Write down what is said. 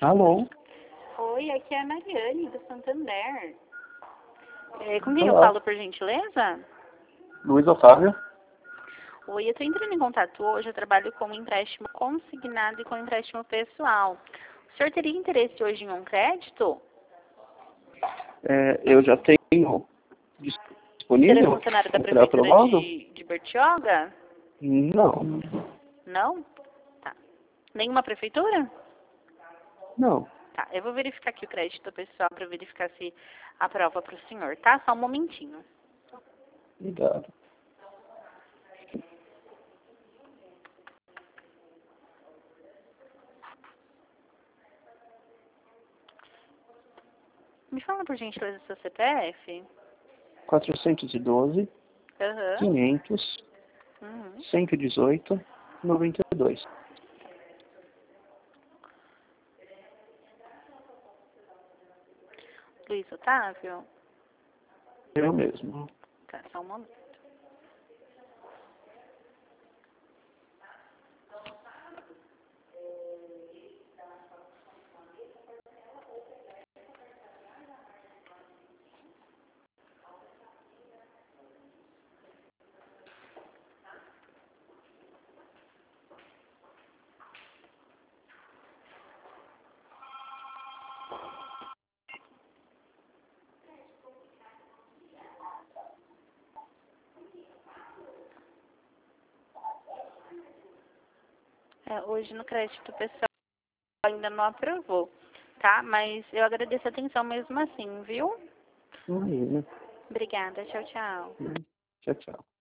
Alô? Oi, aqui é a Mariane, do Santander. Com quem eu Olá. falo, por gentileza? Luiz Otávio? Oi, eu estou entrando em contato hoje. Eu trabalho com empréstimo consignado e com empréstimo pessoal. O senhor teria interesse hoje em um crédito? Eu já tenho O senhor é disponível funcionário da um Prefeitura pré-aprovado? de Bertioga? Não, Não? Tá. Nenhuma prefeitura? não. Tá, eu vou verificar aqui o crédito pessoal para verificar se aprova para o senhor, tá? Só um momentinho. Obrigado. Me fala, por gentileza, seu CPF? 412, Aham. 500, Uhum. 118, 92. Luiz Otávio? Eu mesmo. Tá, só um momento. Hoje no crédito pessoal ainda não aprovou, tá? Mas eu agradeço a atenção mesmo assim, viu? Imagina. Obrigada, tchau, tchau. Tchau, tchau.